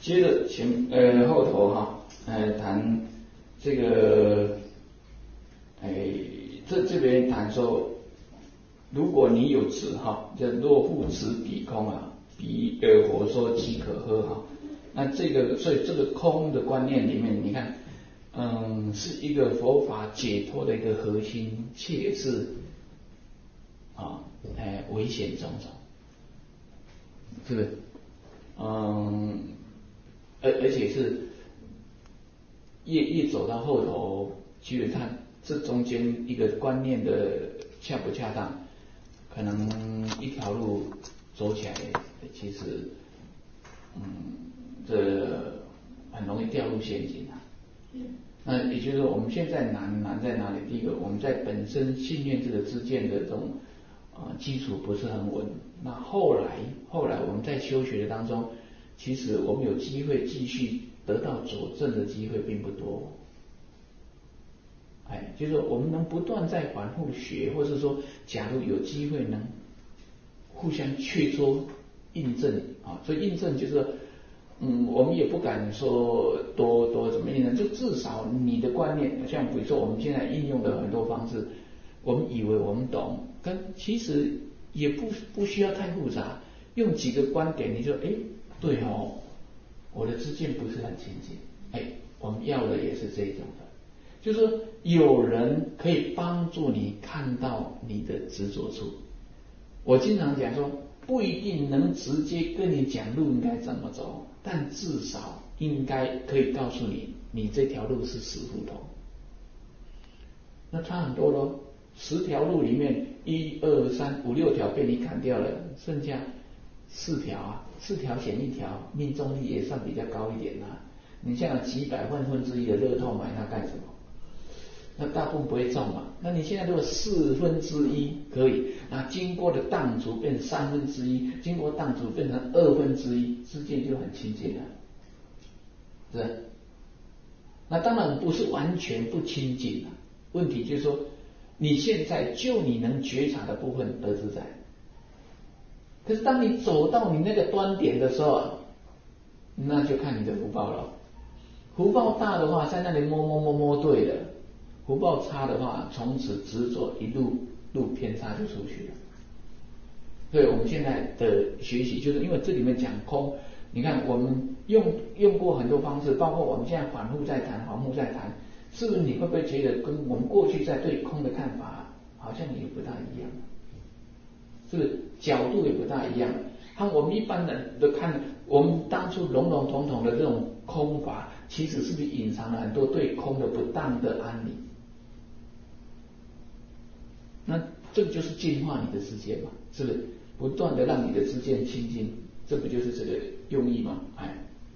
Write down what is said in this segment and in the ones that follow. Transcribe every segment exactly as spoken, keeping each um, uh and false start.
接着前呃后头哈，呃谈这个，哎这这边谈说，如果你有执哈，叫若复执彼空啊，彼呃佛说即可喝哈。那这个所以这个空的观念里面，你看，嗯，是一个佛法解脱的一个核心，且是啊，哎危险种种，是不是？嗯，而而且是越越走到后头，其实它这中间一个观念的恰不恰当，可能一条路走起来，其实嗯，这很容易掉入陷阱啊。那也就是说，我们现在难难在哪里？第一个，我们在本身信念这个知见的这种啊、呃、基础不是很稳。那后来后来我们在修学的当中，其实我们有机会继续得到佐证的机会并不多。哎，就是说我们能不断在反复学，或是说，假如有机会能互相切磋印证啊，所以印证就是说。嗯，我们也不敢说多多怎么印证，就至少你的观念，像比如说我们现在应用的很多方式，我们以为我们懂，跟其实也不不需要太复杂，用几个观点，你就哎，对哦，我的知见不是很清净，哎，我们要的也是这种的，就是说有人可以帮助你看到你的执着处。我经常讲说，不一定能直接跟你讲路应该怎么走，但至少应该可以告诉你，你这条路是死胡同。那差很多咯，十条路里面，一二三五六条被你砍掉了，剩下四条啊，四条选一条，命中率也算比较高一点啊。你像几百万分之一的乐透买它干什么？那大部分不会中嘛？那你现在如果四分之一可以，那经过的荡除变三分之一，经过荡除变成二分之一，知见就很清净了，是吧？那当然不是完全不清净了，问题就是说，你现在就你能觉察的部分得自在，可是当你走到你那个端点的时候，那就看你的福报了。福报大的话，在那里摸摸摸摸对了。福报差的话，从此执着一路路偏差就出去了。所以我们现在的学习，就是因为这里面讲空，你看我们用用过很多方式，包括我们现在反复在谈，反复在谈，是不是你会不会觉得跟我们过去在对空的看法好像也不大一样？是不是角度也不大一样？和我们一般人的看，我们当初笼笼统统的这种空法，其实是不是隐藏了很多对空的不当的安理？那这个就是净化你的知见嘛，是不是？不断的让你的知见清净，这不就是这个用意吗？哎，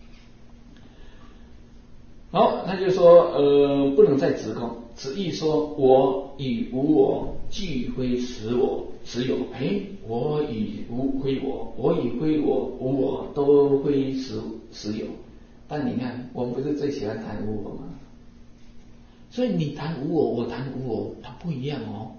好，那就是说，呃，不能再执空，执意说我与无我俱非实我，只有哎，我与无非我，我与非我无我都非实实有。但你看，我们不是最喜欢谈无我吗？所以你谈无我，我谈无我，它不一样哦。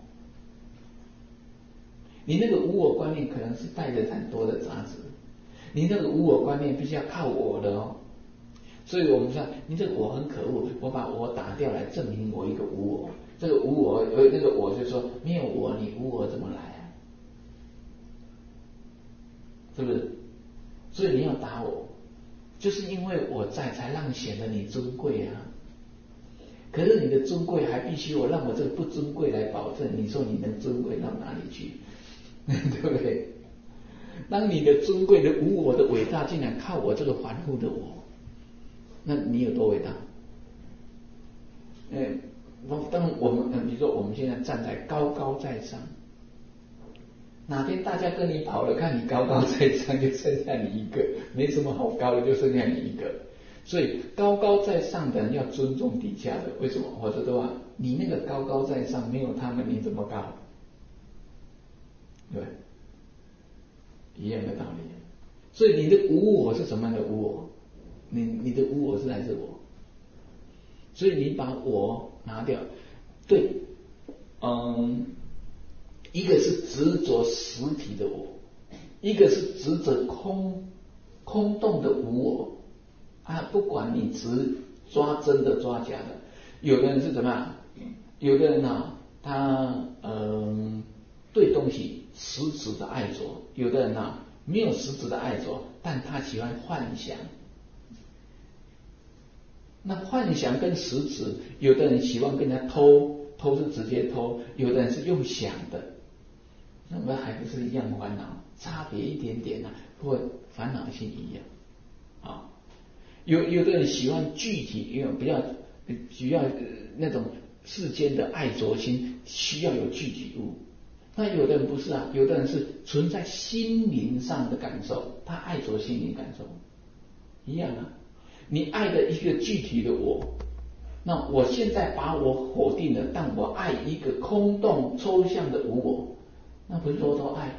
你那个无我观念可能是带着很多的杂质，你那个无我观念必须要靠我的哦。所以我们说，你这个我很可恶，我把我打掉来证明我一个无我。这个无我，呃，那个我就说没有我，你无我怎么来啊？是不是？所以你要打我，就是因为我在，才让显得你尊贵啊。可是你的尊贵还必须我让我这个不尊贵来保证，你说你能尊贵到哪里去？对不对？当你的尊贵的无我的伟大竟然靠我这个凡夫的我，那你有多伟大？嗯，当我们比如说我们现在站在高高在上，哪天大家跟你跑了，看你高高在上，就剩下你一个，没什么好高的，就剩下你一个。所以高高在上的人要尊重底下的，为什么？否则的话，你那个高高在上，没有他们你怎么高？对，一样的道理。所以你的无我是什么样的无我？你你的无我是来自我。所以你把我拿掉，对，嗯，一个是执着实体的我，一个是执着空空洞的无我。 啊，不管你只抓真的抓假的，有的人是怎么样？有的人啊，他嗯、呃、对东西实质的爱着，有的人啊没有实质的爱着，但他喜欢幻想。那幻想跟实质，有的人喜欢跟人家偷，偷是直接偷，有的人是用想的，那么还不是一样烦恼，差别一点点啊，或烦恼性一样啊。有有的人喜欢具体，因为比较比较那种世间的爱着心，需要有具体物。那有的人不是啊，有的人是存在心灵上的感受，他爱着心灵感受一样啊。你爱的一个具体的我，那我现在把我否定了，但我爱一个空洞抽象的无我，那不是多多爱？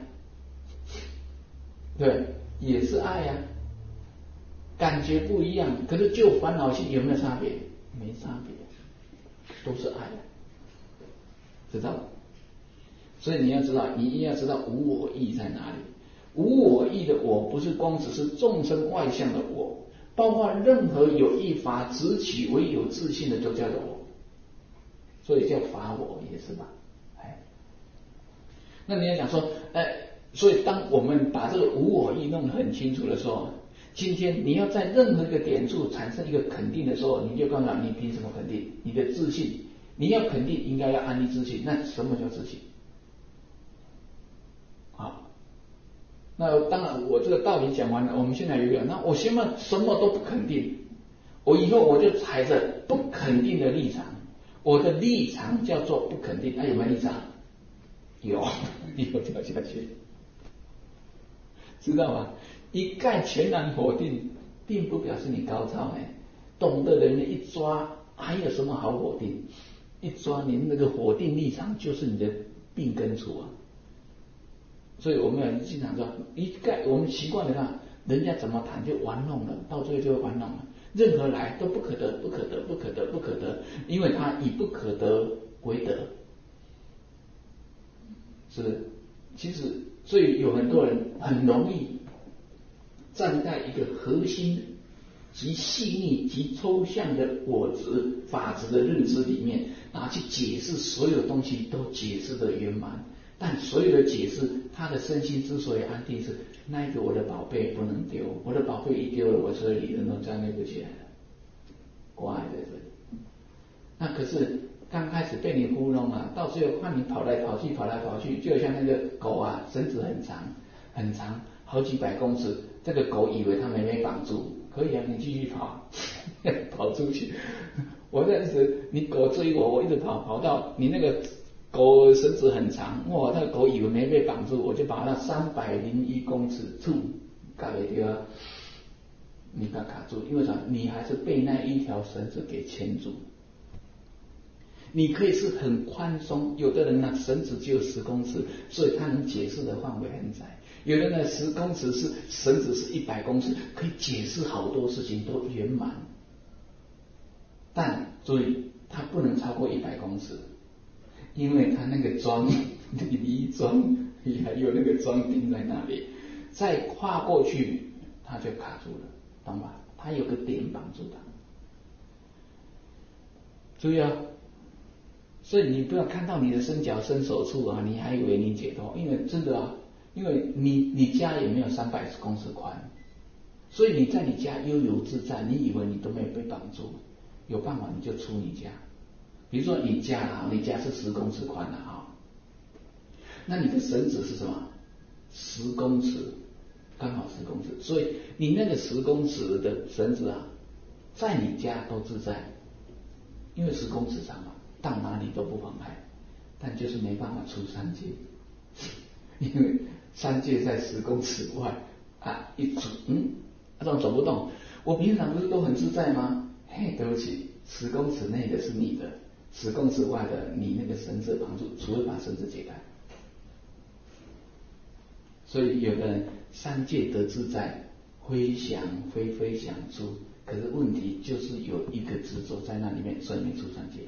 对，也是爱啊，感觉不一样，可是就烦恼性有没有差别？没差别，都是爱，知道吗？所以你要知道，你一定要知道无我意在哪里。无我意的我，不是光只是众生外向的我，包括任何有意法执取唯有自信的，就叫做我，所以叫法我也是吧？哎，那你要讲说，哎，所以当我们把这个无我意弄得很清楚的时候，今天你要在任何一个点处产生一个肯定的时候，你就告诉他，你凭什么肯定？你的自信，你要肯定，应该要安立自信。那什么叫自信？好，那当然，我这个道理讲完了，我们现在有一个，那我现在什么都不肯定，我以后我就踩着不肯定的立场，我的立场叫做不肯定，那、啊、有没有立场？有，有掉下去，知道吗？一概全然否定，并不表示你高超呢。懂的人一抓，还有什么好否定？一抓你那个否定立场，就是你的病根处啊。所以我们要经常说，一概我们习惯了看人家怎么谈就玩弄了，到最后就会玩弄了。任何来都不可得，不可得，不可得，不可得，因为他以不可得为得，是不是？其实，所以有很多人很容易站在一个核心极细腻、极抽象的我执、法执的认知里面，拿去解释所有东西，都解释得圆满。但所有的解释，他的身心之所以安定，是那一个我的宝贝不能丢，我的宝贝一丢了，我所有理论都站立不起来了，挂在这里。那可是刚开始被你糊弄啊，到最后看你跑来跑去，跑来跑去，就像那个狗啊，绳子很长很长，好几百公尺，这个狗以为它没被绑住，可以啊，你继续跑，跑出去。我认识你狗追我，我一直跑，跑到你那个狗绳子很长，哇，那个狗以为没被绑住，我就把那三百零一公尺处搞掉啊，你把它卡住，因为啥？你还是被那一条绳子给牵住。你可以是很宽松，有的人呢绳子只有十公尺，所以他能解释的范围很窄；有的呢十公尺是绳子是一百公尺，可以解释好多事情都圆满。但注意，它不能超过一百公尺，因为它那个桩离桩还有那个桩钉在那里，再跨过去它就卡住了，懂吧？它有个点绑住它。注意啊！所以你不要看到你的伸脚伸手处啊，你还以为你解脱，因为真的啊，因为你你家也没有三百公尺宽，所以你在你家悠游自在，你以为你都没有被绑住，有办法你就出你家。比如说你家啊，你家是十公尺宽的啊，那你的绳子是什么？十公尺，刚好十公尺，所以你那个十公尺的绳子啊，在你家都自在，因为十公尺长嘛。到哪里都不妨碍，但就是没办法出三界，因为三界在十公尺外啊，一走，嗯，这种走不动。我平常不是都很自在吗？嘿，对不起，十公尺内的是你的，十公尺外的你那个绳子绑住，除非把绳子解开。所以有的人三界得自在，飞翔飞飞翔出，可是问题就是有一个执着在那里面，所以没出三界。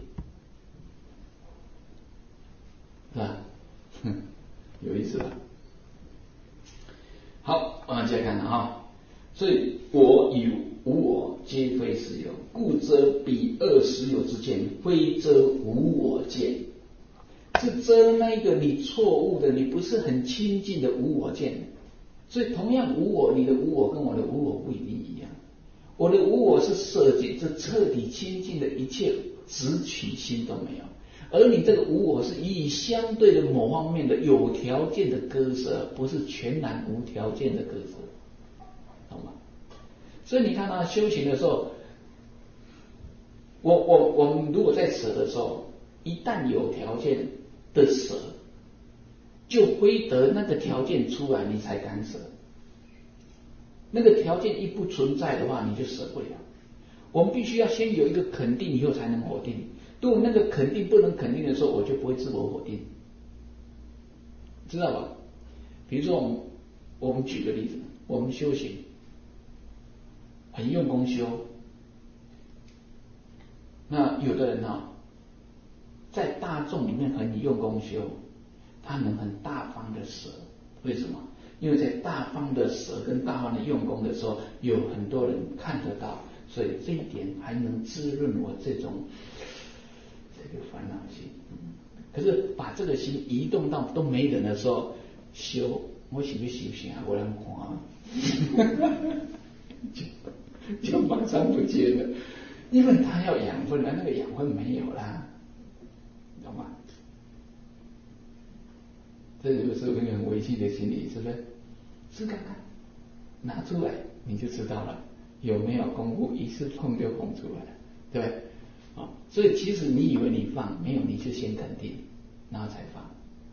是吧？哼，有意思吧？好，我们接着看了啊。所以我与无我皆非实有，故遮彼二实有之见，非遮无我见。是遮那个你错误的，你不是很亲近的无我见。所以同样无我，你的无我跟我的无我不一定一样。我的无我是舍己，这彻底清净的一切执取心都没有，而你这个无我是以相对的某方面的有条件的割舍，不是全然无条件的割舍，懂吗？所以你看他修行的时候，我我我们如果在舍的时候，一旦有条件的舍，就非得那个条件出来，你才敢舍。那个条件一不存在的话，你就舍不了。我们必须要先有一个肯定，以后才能否定。如果那个肯定不能肯定的时候，我就不会自我否定，知道吧？比如说我们我们举个例子，我们修行很用功修，那有的人啊，在大众里面很用功修，他能很大方的舍，为什么？因为在大方的舍跟大方的用功的时候，有很多人看得到，所以这一点还能滋润我这种这个烦恼心。嗯、可是把这个心移动到都没人的时候修，我是不是修行啊？我让看，就就马上不见了，因为他要养分了，那个养分没有啦，懂吗？这就是一个很危险的心理，是不是？试看看，拿出来你就知道了，有没有功夫，一次碰就碰出来了，对不对？啊，所以其实你以为你放，没有，你是先肯定，然后才放，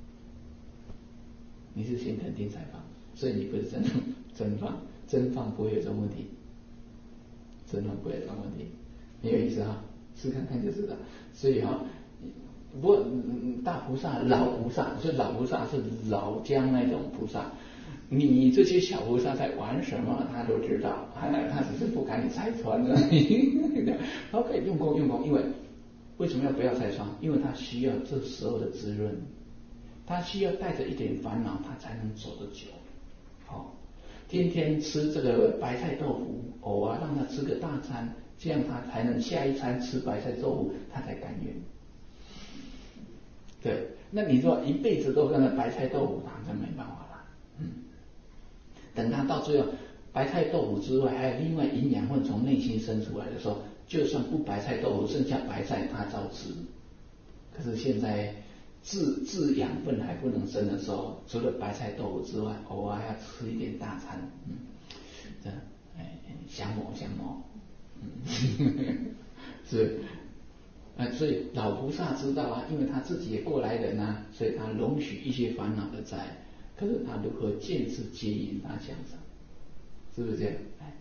你是先肯定才放，所以你不是真真放，真放不会有这种问题，真放不会有这种问题，没有意思哈，试看看就知道。所以哈。不过大菩萨、老菩萨，所以老菩萨是老江那种菩萨，你这些小菩萨在玩什么，他都知道，他只是不赶你拆穿而已。他可以用功用功，因为为什么要不要拆穿？因为他需要这时候的滋润，他需要带着一点烦恼，他才能走得久。好、哦，天天吃这个白菜豆腐，偶尔让他吃个大餐，这样他才能下一餐吃白菜豆腐，他才甘愿。对，那你说一辈子都跟着白菜豆腐，他真没办法了。嗯，等他到最后，白菜豆腐之外还有另外营养分从内心生出来的时候，就算不白菜豆腐，剩下白菜他照吃。可是现在自自养分还不能生的时候，除了白菜豆腐之外，偶尔还要吃一点大餐。嗯，这哎降魔降魔，嗯，是。呃，所以老菩萨知道啊，因为他自己也过来人啊，所以他容许一些烦恼的在，可是他如何见智接引他向上，是不是这样？哎，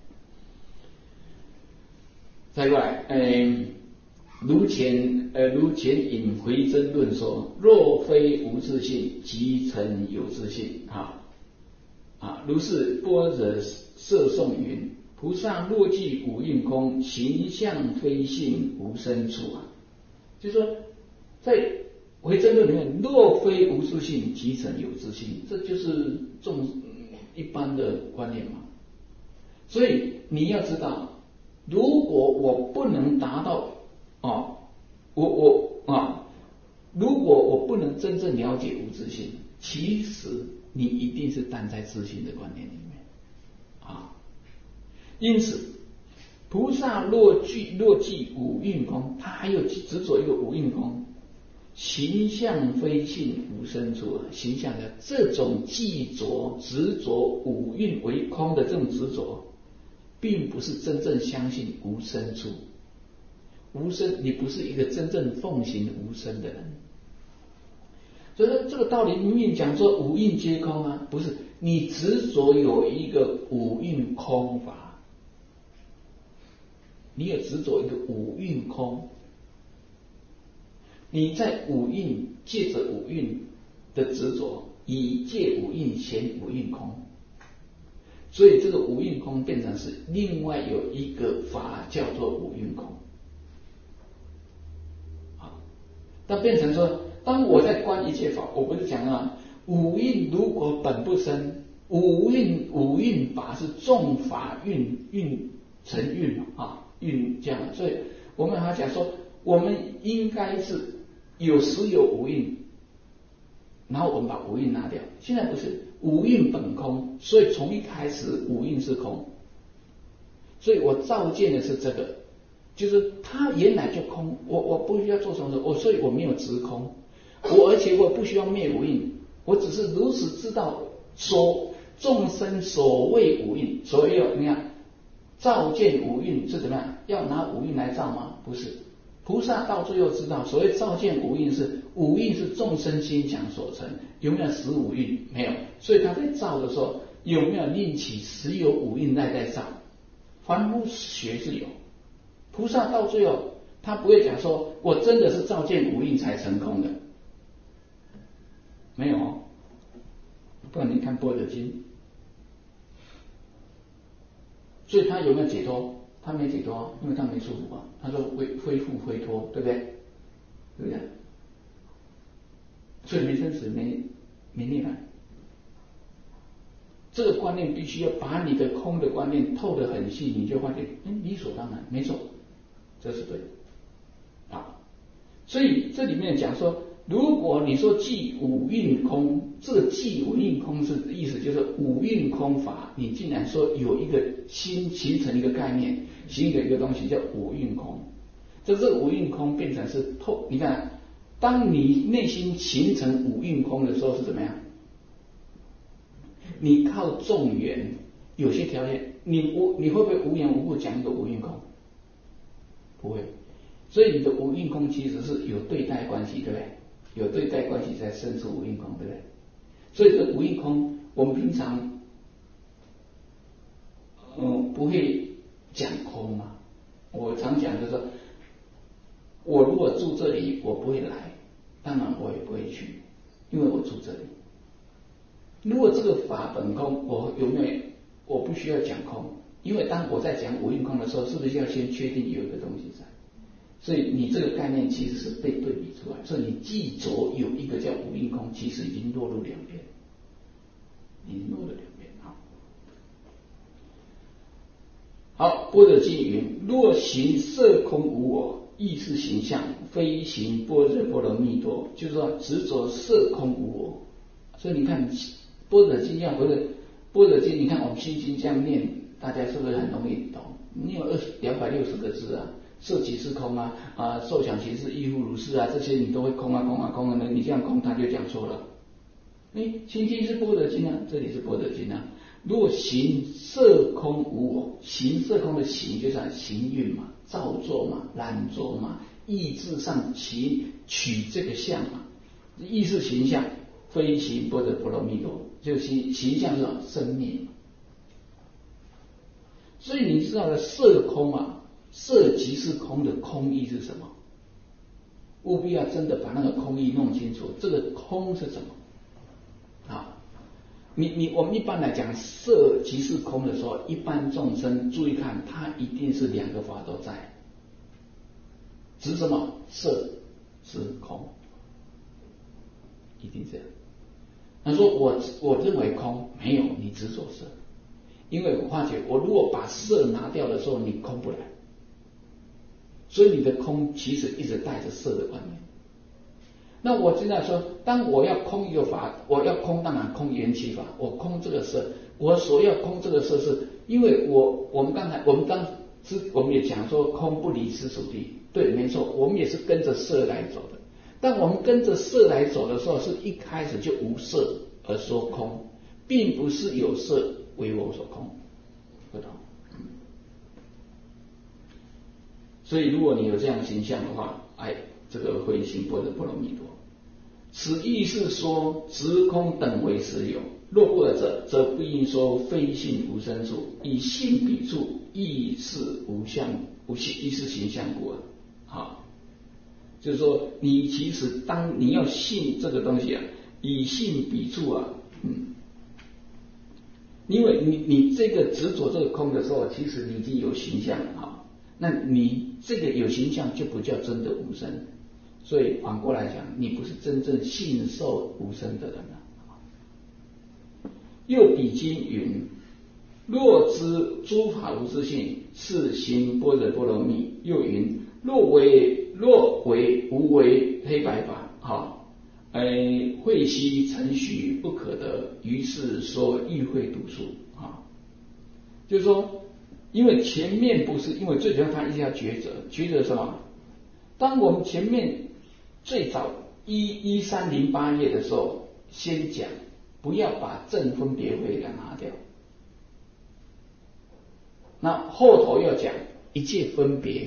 再过来，嗯，如前呃如前引回真论说，若非无自性，即成有自性啊啊，如是般若摄颂云：菩萨若具五蕴空，形象非性，无生处啊。就是说，在回真论里面，若非无自性，即成有自性，这就是众一般的观念嘛。所以你要知道，如果我不能达到啊，我我啊，如果我不能真正了解无自性，其实你一定是站在自性的观念里面啊。因此。菩萨若具若具五蕴空，他还有执着一个五蕴空，形象非性无生处。形象的这种记着执着五蕴为空的这种执着，并不是真正相信无生处。无生，你不是一个真正奉行无生的人。所以说这个道理明明讲说五蕴皆空啊，不是你执着有一个五蕴空法。你也执着一个五蕴空，你在五蕴借着五蕴的执着，以借五蕴显五蕴空，所以这个五蕴空变成是另外有一个法叫做五蕴空。好，那变成说，当我在观一切法，我不是讲啊，五蕴如果本不生，五蕴五蕴法是众法蕴蕴成运嘛啊，运这样，所以我们还讲说，我们应该是有实有无蕴，然后我们把无蕴拿掉。现在不是无蕴本空，所以从一开始无蕴是空，所以我照见的是这个，就是它原来就空，我我不需要做什么，我所以我没有执空，我而且我不需要灭无蕴，我只是如实知道说众生所谓无蕴，所谓有你看照见无蕴是怎么样？要拿无蕴来照吗？不是，菩萨到最后知道，所谓照见无蕴是无蕴是众生心想所成，有没有实无蕴？没有，所以他在照的时候有没有另起实有无蕴来在照？凡夫学是有，菩萨到最后他不会讲说我真的是照见无蕴才成空的，没有哦。不然你看般若经，所以他有没有解脱？他没解脱，因为他没束缚啊。他说恢恢复恢脱，对不对？对不对？所以没生死，没没涅槃。这个观念必须要把你的空的观念透得很细，你就发现，嗯，理所当然，没错，这是对的啊。所以这里面讲说，如果你说即五蕴空，这个即五蕴空是意思就是五蕴空法，你竟然说有一个新形成一个概念，形成一个东西叫五蕴空，这这个五蕴空变成是透，你看，当你内心形成五蕴空的时候是怎么样？你靠众缘，有些条件，你无你会不会无缘无故讲一个无蕴空？不会，所以你的无蕴空其实是有对待关系，对不对？有对待关系才生出无蕴空，对不对？所以这无蕴空，我们平常，嗯，不会讲空嘛。我常讲就是说，我如果住这里，我不会来，当然我也不会去，因为我住这里。如果这个法本空，我有没有？我不需要讲空，因为当我在讲无蕴空的时候，是不是要先确定有一个东西在？所以你这个概念其实是被对比出来，所以你记着有一个叫无蕴空，其实已经落入两边，已经落入两边啊。好，般若经云：若行色空无我，亦是形象，非行般若波罗蜜多。就是说，执着色空无我。所以你看，般若经要不是般若经，你看我们心经这样念，大家是不是很容易懂？你有二两百六十个字啊。色即是空啊，啊，受想行识亦复如是啊，这些你都会空啊空啊空啊，你这样空他就讲错了。哎，心经是般若经啊，这里是般若经啊。若行色空无我，行色空的行就是行运嘛，造作嘛，染着嘛，意志上取取这个相嘛，意识形象，非行般若波罗蜜多，就形形象是生灭。所以你知道的色空啊。色即是空的空义是什么？务必要真的把那个空义弄清楚。这个空是什么？啊，你你我们一般来讲，色即是空的时候，一般众生注意看，它一定是两个法都在。指什么？色是空，一定这样。他说我我认为空，没有，你执着色，因为我发觉，我如果把色拿掉的时候，你空不来。所以你的空其实一直带着色的观念。那我现在说，当我要空一个法，我要空当然空缘起法，我空这个色，我所要空这个色是，因为我我们刚才我们当时我们也讲说空不离痴属地，对，没错，我们也是跟着色来走的。但我们跟着色来走的时候，是一开始就无色而说空，并不是有色为我所空，不懂。所以，如果你有这样的形象的话，哎，这个会行般若波罗蜜多。此意是说，执空等为实有。若不尔者，则不应说非性无生处，以性比处，亦是无相，无性，亦是形象故。好，就是说，你其实当你要信这个东西啊，以性比处啊，嗯，因为你你这个执着这个空的时候，其实你已经有形象了哈。那你这个有形象就不叫真的无生，所以反过来讲，你不是真正信受无生的人了。又比经云： 若知诸法无自性，是行般若波罗蜜。又云：若为若为无为黑白法，好，哎，慧悉承许不可得，于是说欲慧度数啊。就是说，因为前面不是，因为最主要他一定要抉择，抉择什么？当我们前面最早一一三零八页的时候，先讲不要把正分别慧给拿掉，那后头要讲一切分别，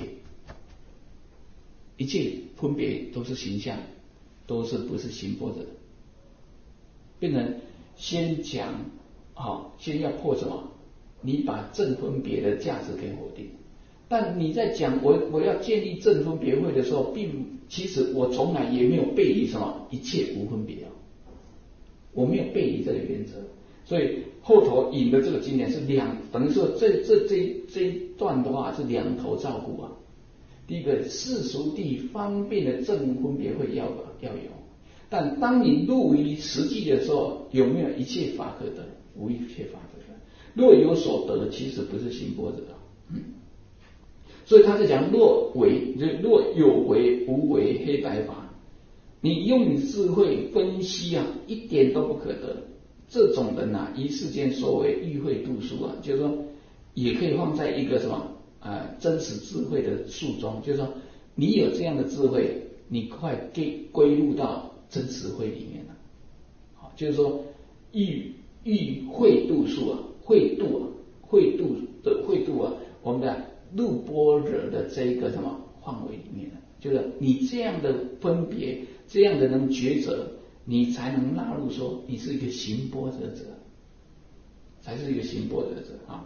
一切分别都是形象，都是不是行波的，变成先讲好，先要破什么？你把正分别的价值给否定。但你在讲我我要建立正分别慧的时候，并其实我从来也没有背离什么一切无分别啊，我没有背离这个原则，所以后头引的这个经典是两，等于说这这这这一段的话是两头照顾啊。第一个世俗地方便的正分别慧要要有，但当你入于实际的时候，有没有一切法可得？无一切法可得。若有所得，其实不是行波者。嗯，所以他在讲若为，就若有为无为黑白法，你用你智慧分析啊，一点都不可得。这种人啊，一世间所谓欲慧度数啊，就是说也可以放在一个什么呃真实智慧的数中，就是说你有这样的智慧，你快归归入到真实慧里面了。好，就是说欲欲慧度数啊，慧度啊，慧度的慧度啊，我们的入般若的这一个什么范围里面了，就是你这样的分别，这样的能抉择，你才能纳入说你是一个行般若者，才是一个行般若者啊。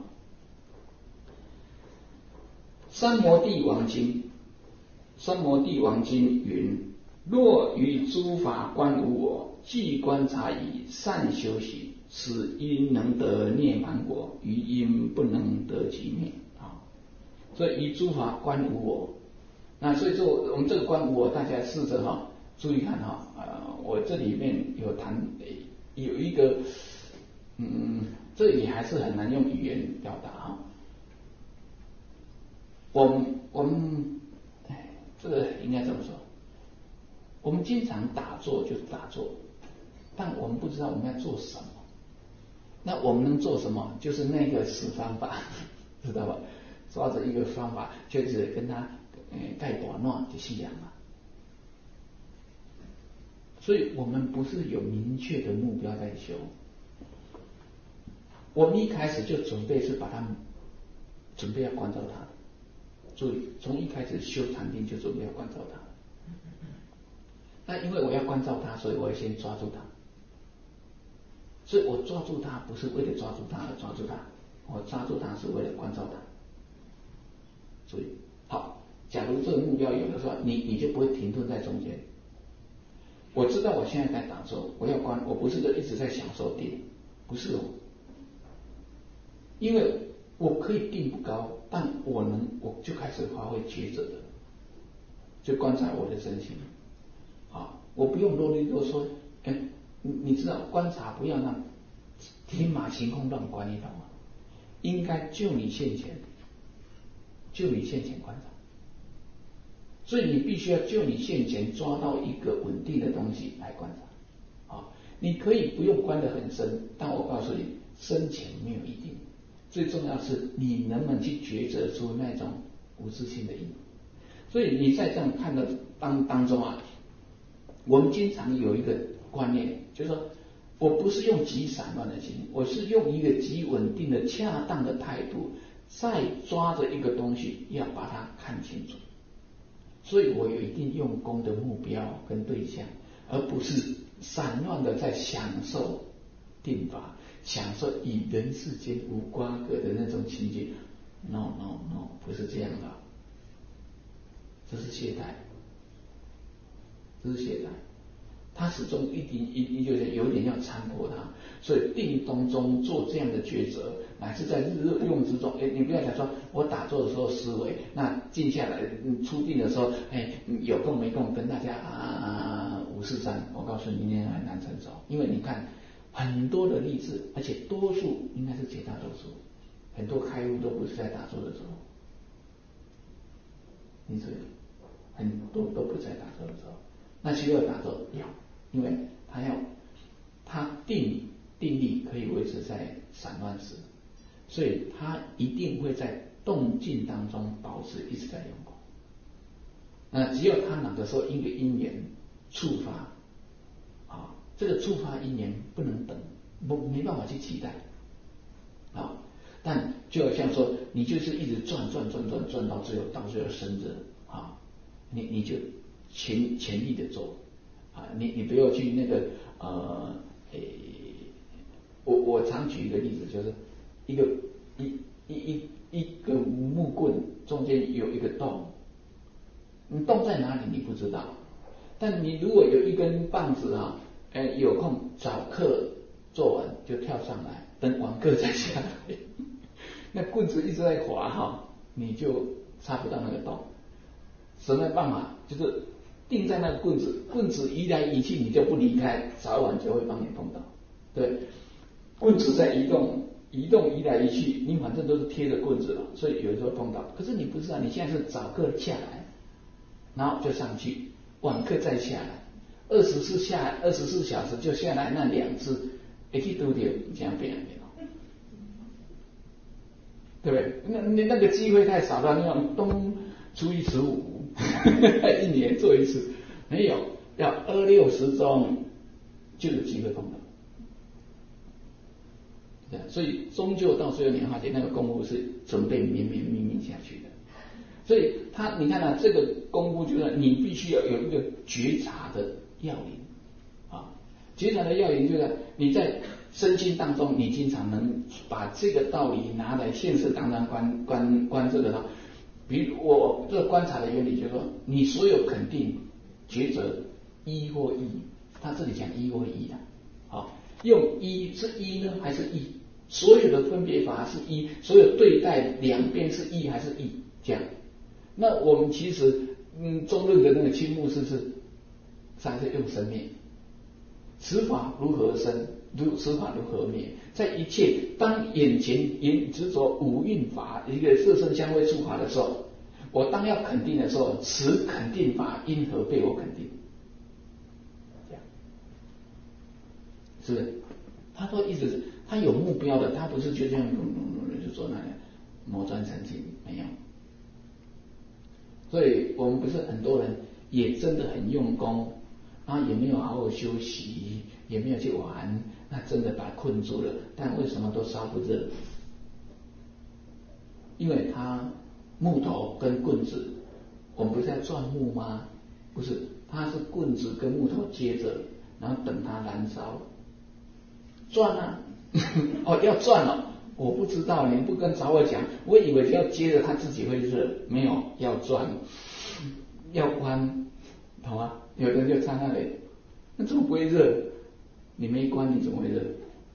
三摩地王经，三摩地王经云：若于诸法观无我，即观察以善修习，此因能得涅槃果，于因不能得极灭啊。所以于诸法观无我，那所以说我们这个观无我，大家试着哈注意看哈，呃，我这里面有谈有一个，嗯，这也还是很难用语言表达哈。我们我们，哎，这个应该怎么说？我们经常打坐就是打坐，但我们不知道我们要做什么。那我们能做什么？就是那个死方法，知道吧？抓着一个方法，就是跟他呃盖短诺就是一样嘛。所以我们不是有明确的目标在修，我们一开始就准备是把它准备要关照它。所以从一开始修禅定就准备要关照它。那因为我要关照它，所以我要先抓住它。所以我抓住它不是为了抓住它而抓住它，我抓住它是为了关照它。所以好，假如这个目标有的时候，你你就不会停顿在中间。我知道我现在在打坐，我要关，我不是一直在享受定，不是哦，因为我可以定不高，但我能，我就开始发挥抉择了，就观察我的身心啊，我不用啰里啰嗦，哎，你你知道观察不要让天马行空乱观，你懂吗？应该就你现前，就你现前观察，所以你必须要就你现前抓到一个稳定的东西来观察啊，你可以不用观得很深，但我告诉你，深浅没有一定。最重要是你能不能去抉择出那种无自性的因。所以你在这样看的当当中啊，我们经常有一个观念，就是说我不是用极散乱的心，我是用一个极稳定的恰当的态度，再抓着一个东西要把它看清楚。所以我有一定用功的目标跟对象，而不是散乱的在享受定法，享受与人世间无瓜葛的那种情景。 no no no 不是这样的，这是懈怠，这是懈怠，他始终一定一定就是有点要参破他，所以定当中做这样的抉择，乃至在日日用之中，哎，你不要想说我打坐的时候思维，那静下来出定的时候，哎，有空没空跟大家啊五四三，我告诉你，你很难成熟，因为你看很多的例子，而且多数应该是绝大多数， 很多开悟都不是在打坐的时候，你知道，很多都不在打坐的时候，那需要打坐要，因为他要他定定力可以维持在散乱时，所以他一定会在动静当中保持一直在用功。那只有他哪个时候一个因缘触发，啊，这个触发因缘不能等，不没办法去期待，啊，但就好像说你就是一直转转转转转到最后到最后生着，啊，你你就全全力的做，啊，你你不要去那个呃诶，我我常举一个例子，就是一个一一一一个木棍中间有一个洞。你洞在哪里你不知道，但你如果有一根棒子啊，呃，有空早课做完就跳上来，等晚课再下来，那棍子一直在滑哈，你就插不到那个洞。什么办法？就是定在那个棍子，棍子移来移去，你就不离开，早晚就会帮你碰到。对，棍子在移动，移动移来移去，你反正都是贴着棍子了，所以有时候碰到。可是你不知道，你现在是早课下来。然后就上去，晚课再下来，二十四下二十四小时就下来那两次，一去都得这样变没有，对不对？那那那个机会太少了，那种东初一十五，一年做一次，没有，要二六十中就有机会碰到。对，所以终究到最后你发现那个功夫是准备绵绵密密下去的。所以他，你看啊，这个功夫就是你必须要有一个觉察的要领啊，觉察的要领就是你在身心当中，你经常能把这个道理拿来现实当中观观观这个道。比如我这个观察的原理就是说，你所有肯定抉择一或一，他这里讲一或一的，啊，用一是一呢还是一？所有的分别法是一，所有对待两边是一还是一？这样。那我们其实，嗯，中论的那个青木是是，还是用生灭，此法如何生，如此法如何灭？在一切当眼前眼执着五蕴法一个色身香味触法的时候，我当要肯定的时候，此肯定法因何被我肯定？这样，是不是？他都一直他有目标的，他不是就这样就做那样磨砖成金，没有。所以我们不是很多人也真的很用功，然后也没有好好休息，也没有去玩，那真的把他困住了。但为什么都烧不热？因为他木头跟棍子，我们不是在钻木吗？不是，它是棍子跟木头接着，然后等它燃烧。钻啊，哦，要钻了。我不知道，你不跟找我讲，我以为要接着它自己会热，没有，要转，要关，懂吗？有的人就在那里，那怎么不会热？你没关，你怎么会热？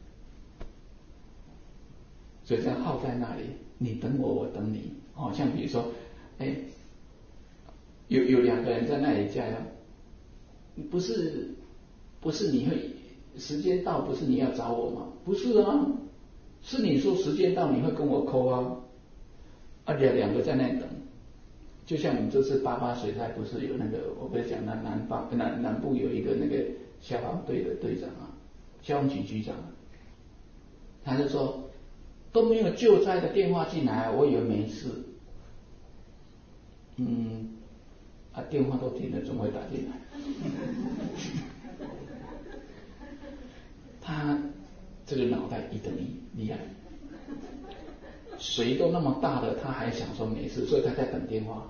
所以这样耗在那里，你等我，我等你。哦，像比如说，哎，有有两个人在那里加油，不是不是你会时间到，不是你要找我吗？不是啊。是你说时间到你会跟我扣啊，啊两两个在那等，就像我们这次八八水灾不是有那个，我不是讲南南方南南部有一个那个消防队的队长啊，消防局局长，他就说都没有救灾的电话进来，我以为没事，嗯，啊电话都停了，怎么会打进来？他这个脑袋一等一厉害，水都那么大了，他还想说没事，所以他在等电话。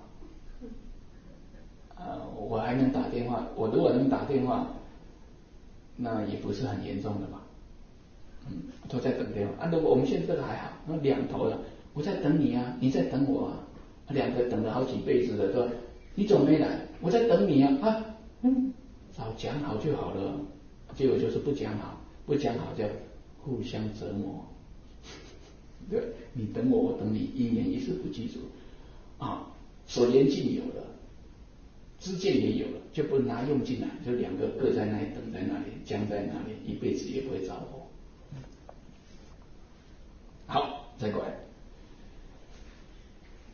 呃，我还能打电话，我如果能打电话，那也不是很严重的吧？嗯，都在等电话。啊，如果我们现在这个还好，那两头的，我在等你啊，你在等我啊，两个等了好几辈子的，对吧？你怎么没来？我在等你啊，啊，嗯，早讲好就好了，结果就是不讲好，不讲好就互相折磨。对，你等我，我等你，一年一次不记住啊，所缘境有了，知见也有了，就不拿用进来，就两个各在那里等在那里，僵在那里，一辈子也不会着火。好，再过来，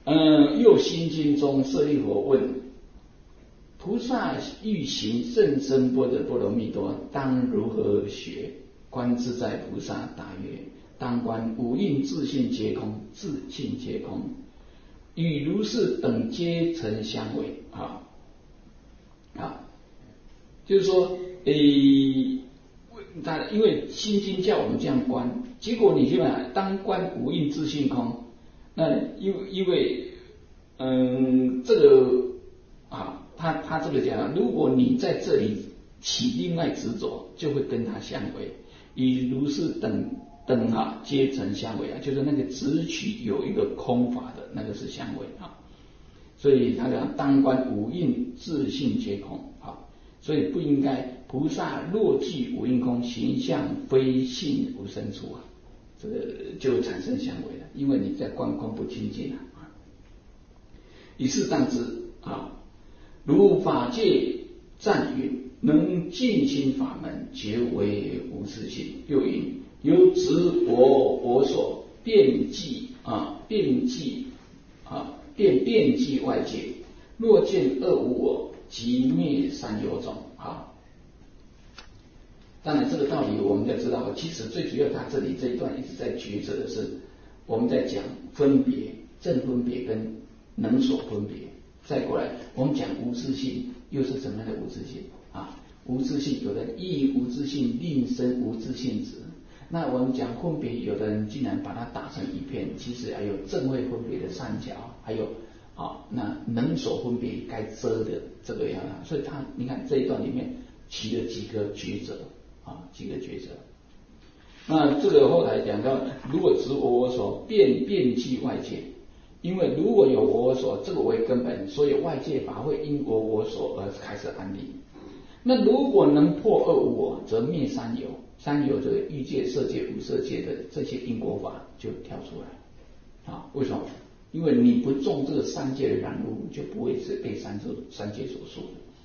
呃，又心经中舍利弗问：菩萨欲行甚深般若波罗蜜多，当如何学？观自在菩萨答曰：当观五蕴自性皆空，自性皆空，与如是等皆成相违。啊啊，就是说，诶，他因为心经叫我们这样观，结果你就讲当观五蕴自性空，那因因为嗯这个啊，他他这个讲，如果你在这里起另外执着，就会跟他相违。与如是等等啊，皆成相违啊，就是那个执取有一个空法的那个是相违啊。所以他讲当观五蕴自性皆空啊，所以不应该菩萨若具五蕴空，形象非性无生处啊，这个就产生相违了，因为你在观空不清净啊。以是当知啊，如法界赞云。能尽心法门，皆为无自性。又云：由执我我所，遍计啊，遍计啊，遍遍计外界。若见二无我，即灭三有种啊。当然，这个道理我们要知道，其实最主要，他这里这一段一直在抉择的是，我们在讲分别、正分别跟能所分别。再过来，我们讲无自性，又是怎么样的无自性？啊，无自性，有的人亦无自性，另生无自性执。那我们讲分别，有的人竟然把它打成一片，其实还有正位分别的三角，还有啊，那能所分别该遮的这个样啊。所以他，你看这一段里面起了几个抉择啊，几个抉择。那这个后来讲到，如果执我我所，遍遍计外界。因为如果有我我所，这个为根本，所以外界法会因我我所而开始安立。那如果能破二无我，则灭三有，三有这个欲界、色界、无色界的这些因果法就跳出来啊？为什么？因为你不中这个三界的染污，就不会是被三三界所束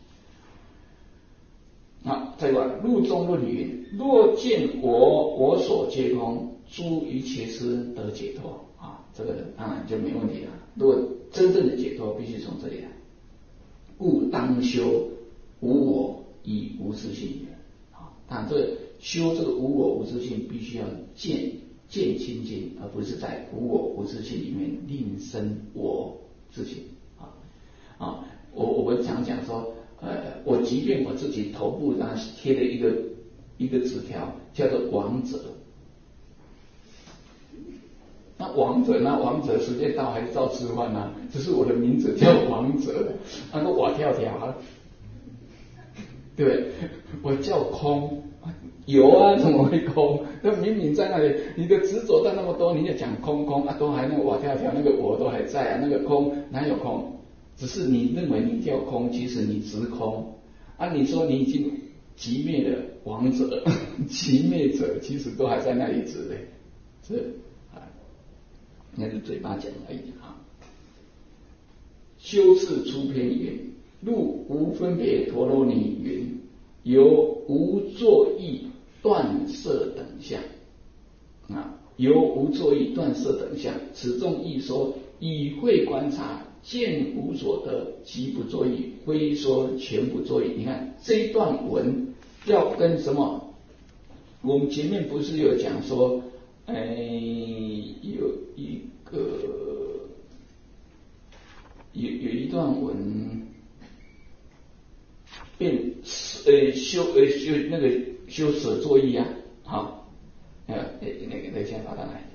的。啊，再过来，入中论云：若见我我所皆空，诸一切师得解脱。啊，这个当然就没问题了。如果真正的解脱，必须从这里来。故当修无我以无自性也。啊，当然这个修这个无我无自性，必须要见见清净，而不是在无我无自性里面另生我自性。啊啊，我我们常讲说，呃，我即便我自己头部上贴了一个一个纸条，叫做王者。那王者，那王者时间到还是照吃饭啊？只是我的名字叫王者，那个我跳跳啊，对不对？我叫空，有啊，怎么会空？那明明在那里，你的执着在那么多，你就讲空空啊，都还那个我跳跳，那个我都还在啊，那个空哪有空？只是你认为你叫空，其实你执空啊。你说你已经击灭了王者，击灭者其实都还在那里执嘞，是。那是嘴巴讲而已啊。修次出篇云：入无分别陀罗尼云，由无作意断色等相啊，由无作意断色等相。此中亦说以慧观察，见无所得，即不作意，非说全不作意。你看这一段文要跟什么？我们前面不是有讲说，哎，有一个有有一段文变呃修呃修那个修舍作意啊，好，呃那个那个先把它来，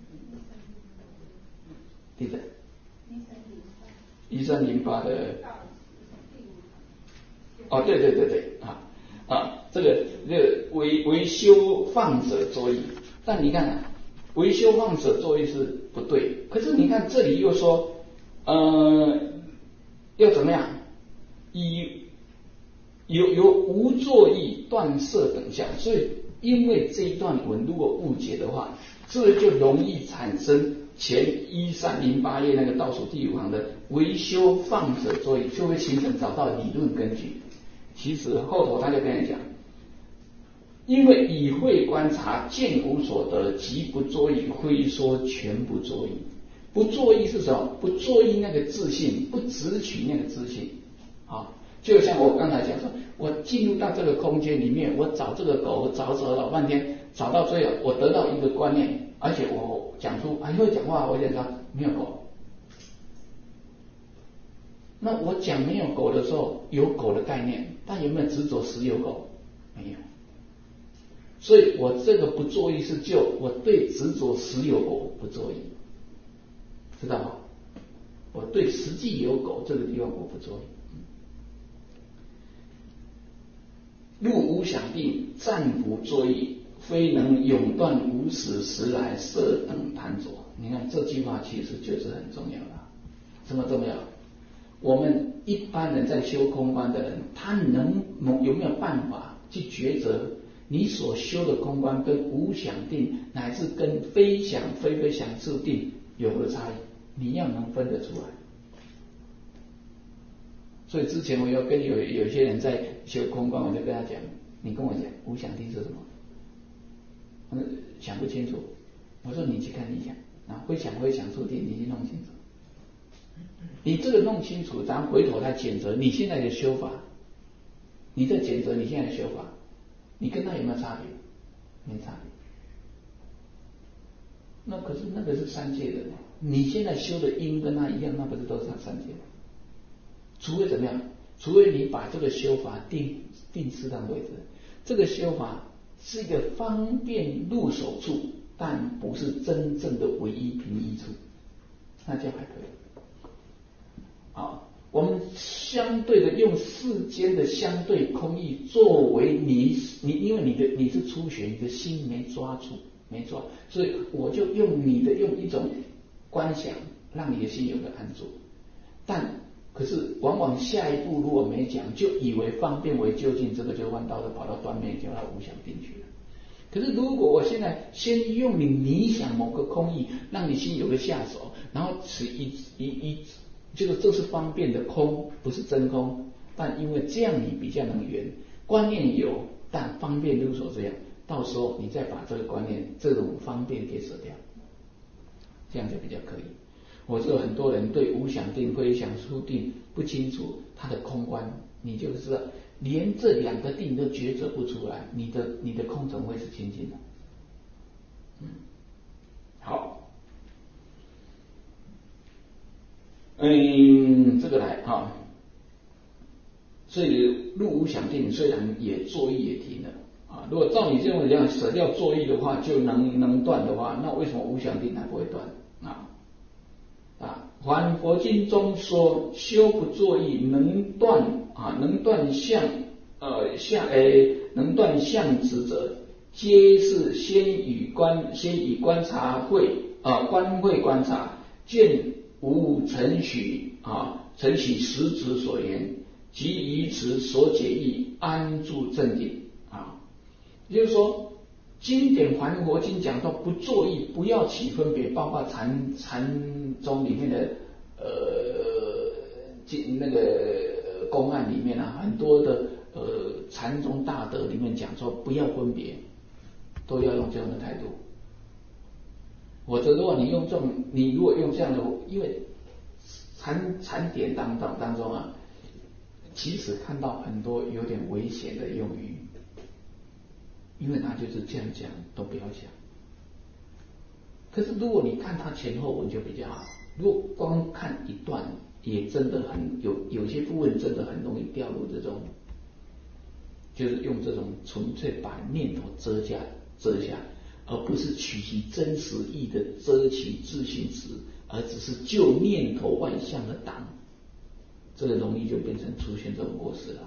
对的，一三零八的，哦对对对对啊啊这个这个为为修放者作意，但你看啊。为修放者作意是不对，可是你看这里又说，呃，要怎么样？以有有无作意断色等相，所以因为这一段文如果误解的话，这就容易产生前一三零八页那个倒数第五行的为修放者作意，就会形成找到理论根据。其实后头他就跟你讲。因为以慧观察，见无所得，即不作意，非说全不作意。 不作意是什么？不作意那个自信，不执取那个自信。啊，就像我刚才讲说，我进入到这个空间里面，我找这个狗，我找找老半天，找到最后，我得到一个观念，而且我讲出，还会讲话，我讲说没有狗。那我讲没有狗的时候，有狗的概念，但有没有执着实有狗？没有。所以我这个不作意是就我对执着实有狗不作意，知道吗？我对实际有狗这个地方我不作意。入无想定，暂不作意，非能永断无始时来色等贪着。你看这句话其实就是很重要的。什么重要？我们一般人在修空观的人，他能有没有办法去抉择你所修的空观跟无想定乃至跟非想非非想处定有何差异？你要能分得出来。所以之前我有跟有有些人在修空观，我就跟他讲，你跟我讲无想定是什么？我想不清楚。我说你去看理想啊，非想非想处定，你去弄清楚。你这个弄清楚，咱回头来检责你现在的修法，你在检责你现在的修法，你跟他有没有差别？没差别。那可是那个是三界的，你现在修的因跟他一样，那不是都是三界的？除非怎么样？除非你把这个修法定定适当位置，这个修法是一个方便入手处，但不是真正的唯一平一处，那这样还可以。啊，我们相对的用世间的相对空义作为你你因为你的你是初学，你的心没抓住，没抓，所以我就用你的用一种观想，让你的心有个安住。但可是往往下一步如果没讲，就以为方便为究竟，这个就弯道的跑到断面，就到无想定去了。可是如果我现在先用你理想某个空义，让你心有个下手，然后此一一一。这个这是方便的空，不是真空，但因为这样你比较能圆，观念有，但方便入手这样，到时候你再把这个观念这种方便给舍掉，这样就比较可以。我知道很多人对无想定、非想处定不清楚它的空观，你就知道连这两个定都抉择不出来，你的你的空怎么会是清净的？嗯，好。嗯，这个来哈，所以入无想定虽然也作意也停了啊。如果照你这种讲舍掉作意的话，就能能断的话，那为什么无想定还不会断啊？啊，还佛经中说，修不作意能断啊，能断相呃相诶，能断相执者，皆是先以观先以观察会啊观会观察见。无承许啊，承许实质所言，即以此所解义，安住正定啊。也就是说，经典还佛经讲到不作意，不要起分别，包括禅禅宗里面的呃经那个公案里面啊，很多的呃禅宗大德里面讲说不要分别，都要用这样的态度。否则，如果你用这种，你如果用这样的，因为禅禅典当当当中啊，其实看到很多有点危险的用语，因为他就是这样讲，都不要讲。可是如果你看他前后文就比较好，如果光看一段，也真的很有有些部分真的很容易掉入这种，就是用这种纯粹把念头遮下遮下。而不是取其真实意的遮其自性实，而只是就念头外向的挡，这个容易就变成出现这种过失了。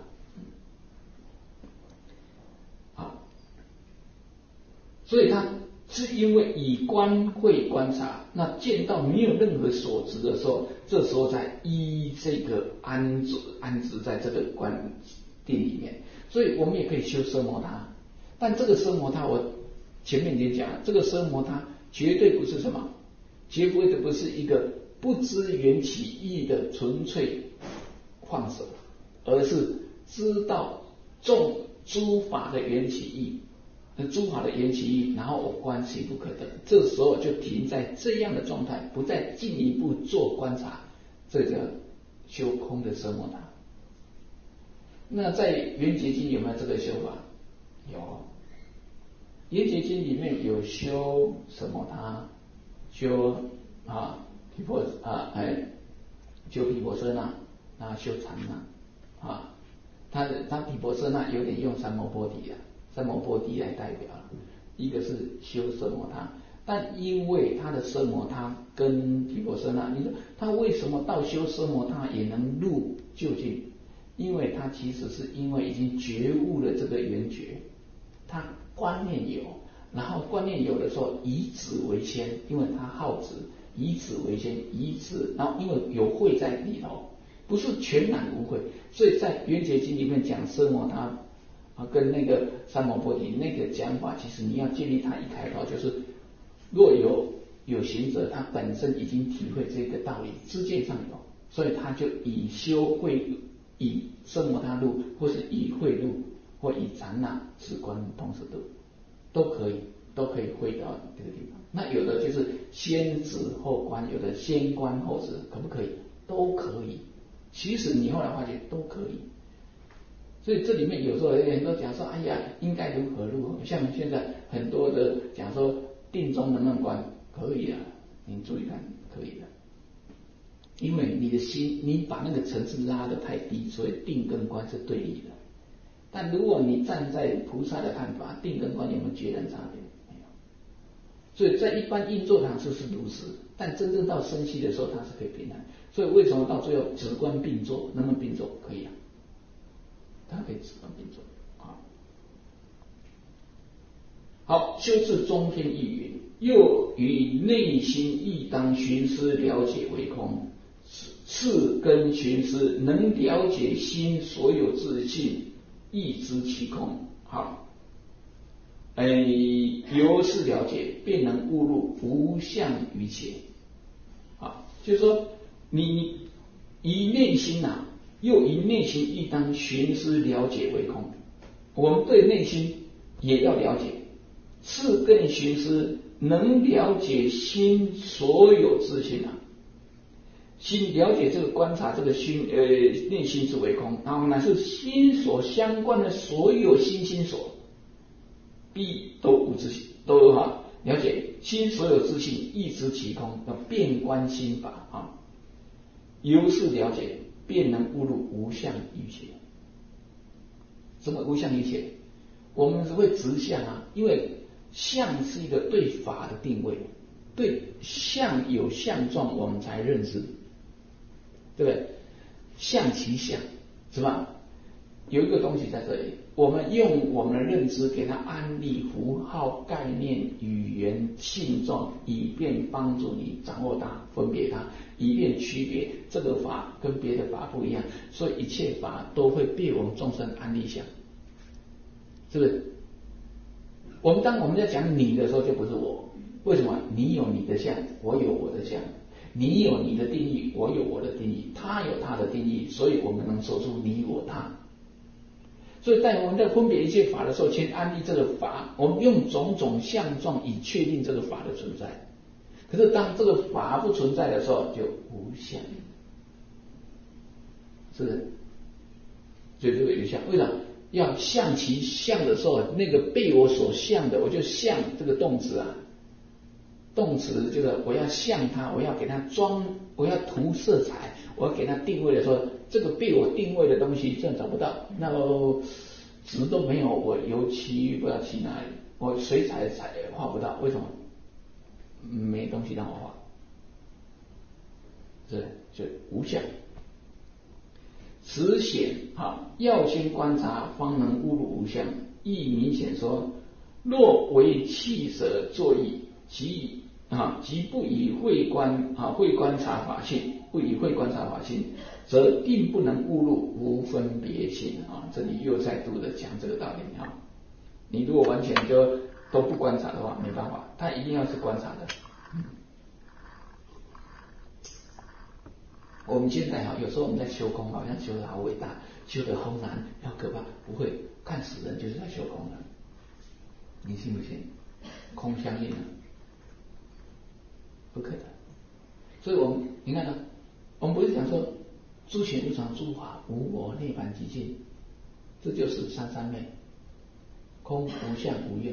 好，所以他是因为以观会观察，那见到没有任何所执的时候，这时候才依这个安置安置在这个观定里面。所以我们也可以修奢摩他，但这个奢摩他我。前面已经讲了，这个奢摩他绝对不是什么，绝对不是一个不知缘起义的纯粹放手，而是知道众诸法的缘起义， 诸法的缘起义，然后我观其不可得，这时候就停在这样的状态，不再进一步做观察，这叫修空的奢摩他。那在圆觉经有没有这个修法？有，圆觉经里面有修什么他？修啊毗婆啊哎，修毗婆舍那，啊修禅那啊，他的他毗婆舍那有点用三摩波提啊，三摩波提来代表了，一个是修奢摩他，但因为他的奢摩他跟毗婆舍那，你说他为什么到修奢摩他也能入究竟？因为他其实是因为已经觉悟了这个圆觉，他观念有，然后观念有的时候以止为先，因为他好止，以止为先，以止，然后因为有慧在里头，不是全然无慧，所以在圆觉经里面讲奢摩他啊，跟那个三摩波提那个讲法，其实你要建立他一开头就是，若有有行者，他本身已经体会这个道理，知见上有，所以他就以修慧。以奢摩他入，或是以慧入，或以禅那止观同时度，都可以，都可以会到这个地方。那有的就是先止后观，有的先观后止，可不可以？都可以。其实你后来发觉都可以。所以这里面有时候有人都讲说，哎呀，应该如何如何。像现在很多的讲说定中能不能观，可以啊，你注意看，可以的。因为你的心，你把那个层次拉得太低，所以定跟观是对立的。但如果你站在菩萨的看法，定跟观有没有截然差别？没有。所以在一般应作堂是是如此，但真正到深细的时候，它是可以平衡。所以为什么到最后止观并作？能不能并作？可以啊，它可以止观并作。好，好，修至中天意云，又以内心亦当寻思了解为空。次根寻思，能了解心所有自性，亦知其空。好，哎，由是了解，便能悟入无相于切。好，就是说，你你以内心啊，又以内心亦当寻思了解为空。我们对内心也要了解，次根寻思，能了解心所有自性啊。心了解这个观察这个心呃内心是为空，然后乃是心所相关的所有心心所，必都无自性，都哈了解心所有自性，亦知其空，要遍观心法啊，由是了解，便能悟入无相于切。什么无相于切？我们只会直相啊，因为相是一个对法的定位，对相有相状，我们才认知。对不对？相其相是吧？有一个东西在这里，我们用我们的认知给它安立符号、概念、语言、性状，以便帮助你掌握它、分别它，以便区别这个法跟别的法不一样。所以一切法都会被我们众生安立相，是不是？我们当我们在讲你的时候，就不是我。为什么？你有你的相，我有我的相。你有你的定义，我有我的定义，他有他的定义，所以我们能说出你我他。所以在我们在分别一切法的时候，先安立这个法，我们用种种相状以确定这个法的存在。可是当这个法不存在的时候，就无相，是不是？所以这个有相，为什么要相其相的时候，那个被我所相的，我就相这个动词啊。动词就是我要像它，我要给它装，我要涂色彩，我要给它定位的时候，这个被我定位的东西这样找不到，那么纸都没有，我油漆不知道去哪里，我水彩彩画不到，为什么？没东西让我画，是就无相。此显啊，要先观察，方能悟入无相。亦明显说，若为气舍作意，即啊，即不以慧观啊，慧观察法性，不以慧观察法性，则定不能悟入无分别性啊。这里又再度的讲这个道理啊。你如果完全就都不观察的话，没办法，他一定要是观察的。嗯、我们现在哈，有时候我们在修空，好像修得好伟大，修得好难，好可怕，不会看死人就是在修空了。 你信不信？空相应啊，不可能。所以我们你看呢、啊，我们不是讲说诸行无常，诸法无我，涅槃寂静，这就是三三昧，空无相无愿。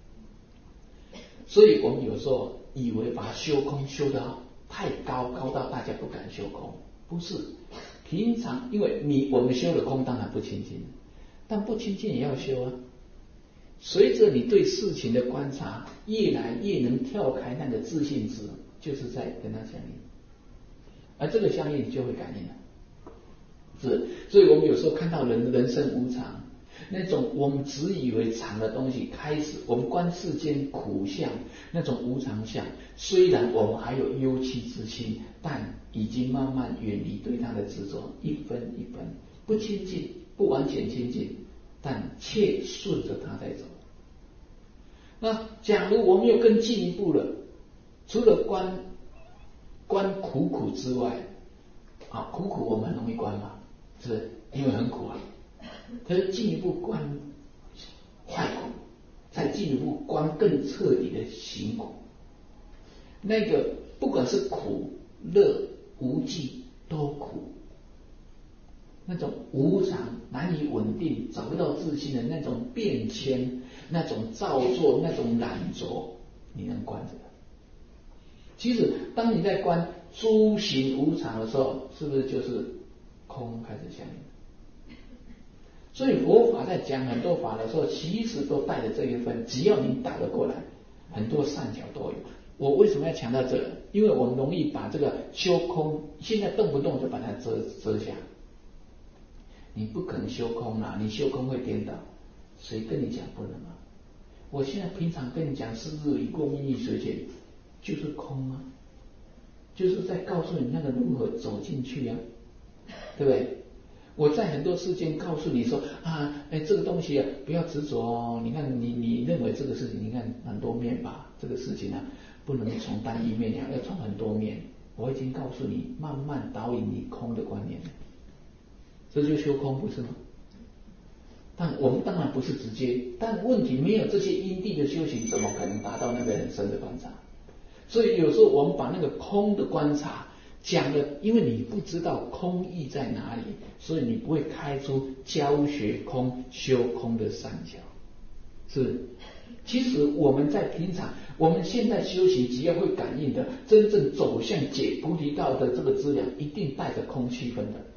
所以我们有时候以为把修空修得太高，高到大家不敢修空，不是。平常因为你我们修的空当然不清净，但不清净也要修啊。随着你对事情的观察，越来越能跳开那个自信值，就是在跟它相应，而这个相应就会感应了。是，所以我们有时候看到人人生无常，那种我们只以为常的东西，开始我们观世间苦相，那种无常相，虽然我们还有忧戚之心，但已经慢慢远离对它的执着，一分一分不亲近，不完全亲近，但却顺着它在走。那假如我们又更进一步了，除了观观苦苦之外，啊，苦苦我们很容易观嘛，是不是？因为很苦啊。可是进一步观坏苦，再进一步观更彻底的行苦。那个不管是苦、乐、无记都苦，那种无常、难以稳定、找不到自信的那种变迁、那种造作、那种染着，你能观着？其实当你在观诸行无常的时候，是不是就是空开始相应？所以佛法在讲很多法的时候，其实都带着这一份，只要你打得过来，很多善巧都有。我为什么要强调这个？因为我们容易把这个修空，现在动不动就把它遮遮下。你不可能修空啊，你修空会颠倒。谁跟你讲不能啊？我现在平常跟你讲是日已过，命亦随减，就是空啊，就是在告诉你那个如何走进去啊，对不对？我在很多事件告诉你说啊，哎，这个东西啊，不要执着哦。你看你你认为这个事情，你看很多面吧，这个事情啊，不能从单一面讲，要从很多面。我已经告诉你，慢慢导引你空的观念，这就修空，不是吗？但我们当然不是直接，但问题没有这些因地的修行，怎么可能达到那个很深的观察？所以有时候我们把那个空的观察讲的，因为你不知道空义在哪里，所以你不会开出教学空、修空的善巧。是，其实我们在平常，我们现在修行，只要会感应的，真正走向解菩提道的这个资粮，一定带着空气氛的，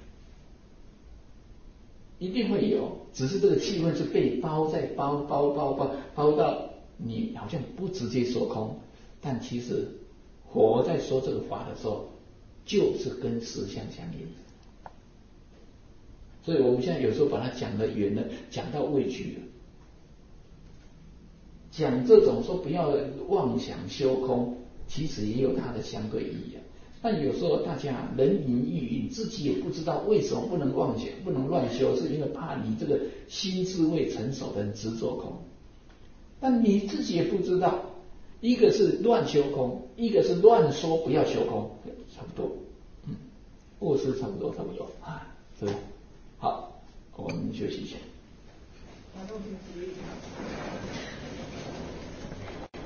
一定会有。只是这个气氛是被包在包包包包包到你好像不直接说空，但其实佛在说这个法的时候，就是跟实相相应。所以我们现在有时候把它讲得远了，讲到畏惧了。讲这种说不要妄想修空，其实也有它的相对意义啊。但有时候大家人云亦云，自己也不知道为什么不能妄想，不能乱修，是因为怕你这个心智未成熟的人执着空。但你自己也不知道，一个是乱修空，一个是乱说不要修空，差不多，嗯，过失差不多，差不多啊，是吧？好，我们休息一下。